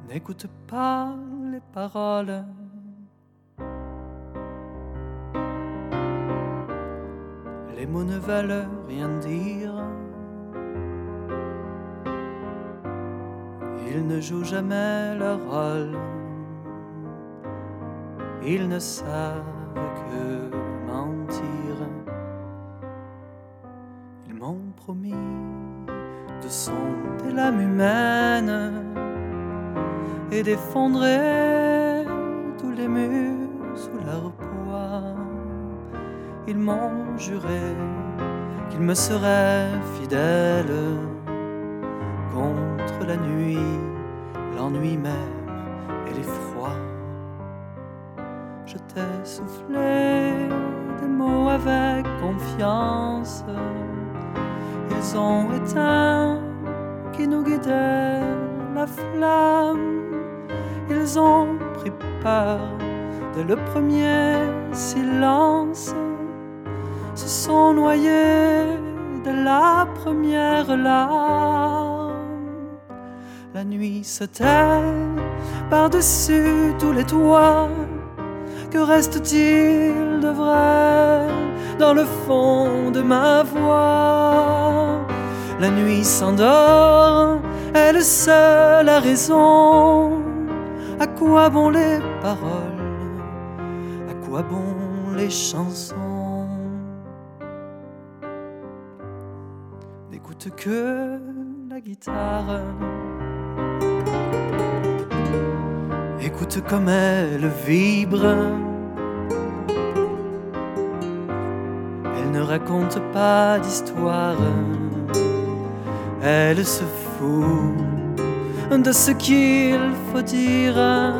N'écoute pas les paroles. Les mots ne veulent rien dire. Ils ne jouent jamais leur rôle. Ils ne savent que mentir. Ils m'ont promis de sonder l'âme humaine et d'effondrer tous les murs sous leur poids. Ils m'ont juré qu'ils me seraient fidèles contre la nuit, l'ennui même et l'effroi. Je t'ai soufflé des mots avec confiance. Ils ont éteint qui nous guidait la flamme. Ils ont pris peur dès le premier silence. Se sont noyés de la première larme. La nuit se tait par-dessus tous les toits. Que reste-t-il de vrai dans le fond de ma voix? La nuit s'endort, elle seule a raison. À quoi bon les paroles? À quoi bon les chansons? N'écoute que la guitare. Écoute comme elle vibre. Elle ne raconte pas d'histoire. Elle se fout de ce qu'il faut dire.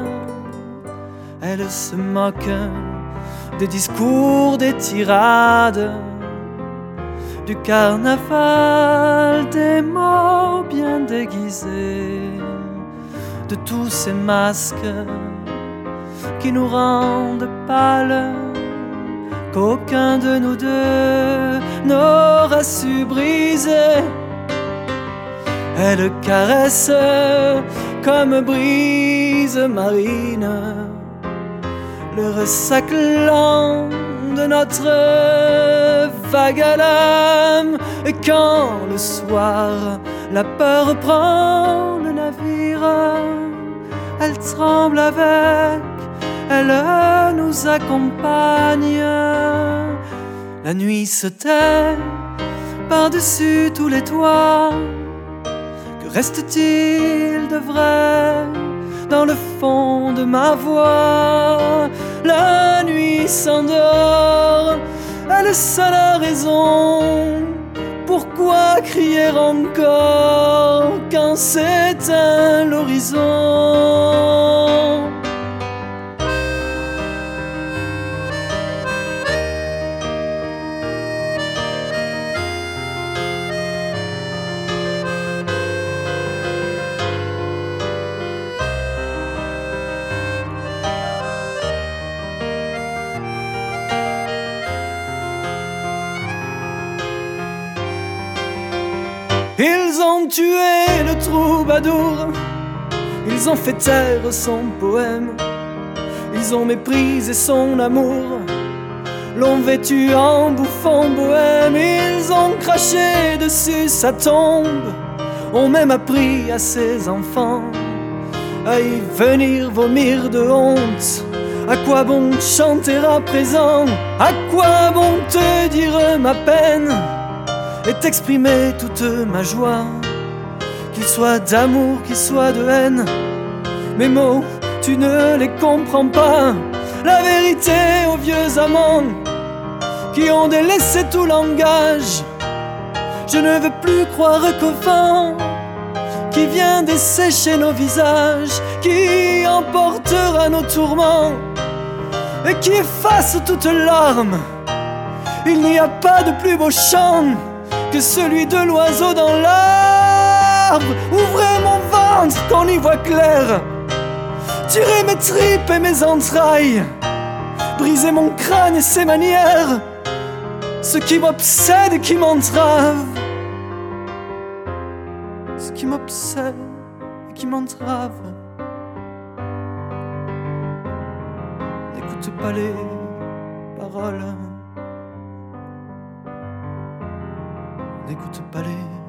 Elle se moque des discours, des tirades, du carnaval, des mots bien déguisés, de tous ces masques qui nous rendent pâles, qu'aucun de nous deux n'aura su briser. Elle caresse comme brise marine le ressac lent de notre vague à l'âme. Et quand le soir la peur prend le navire, elle tremble avec, elle nous accompagne. La nuit se tait par-dessus tous les toits. Que reste-t-il de vrai dans le fond de ma voix? La nuit s'endort, elle seule a raison. Pourquoi crier encore quand s'éteint l'horizon? Ils ont tué le troubadour, ils ont fait taire son poème, ils ont méprisé son amour, l'ont vêtu en bouffon bohème. Ils ont craché dessus sa tombe, ont même appris à ses enfants à y venir vomir de honte. À quoi bon chanter à présent? À quoi bon te dire ma peine et t'exprimer toute ma joie? Qu'il soit d'amour, qu'il soit de haine, mes mots, tu ne les comprends pas. La vérité aux vieux amants qui ont délaissé tout langage. Je ne veux plus croire qu'au vent qui vient dessécher nos visages, qui emportera nos tourments et qui efface toute larme. Il n'y a pas de plus beau chant que celui de l'oiseau dans l'arbre. Ouvrez mon ventre qu'on y voit clair, tirez mes tripes et mes entrailles, brisez mon crâne et ses manières, ce qui m'obsède et qui m'entrave, ce qui m'obsède et qui m'entrave. n'écoute pas les paroles, n'écoute pas les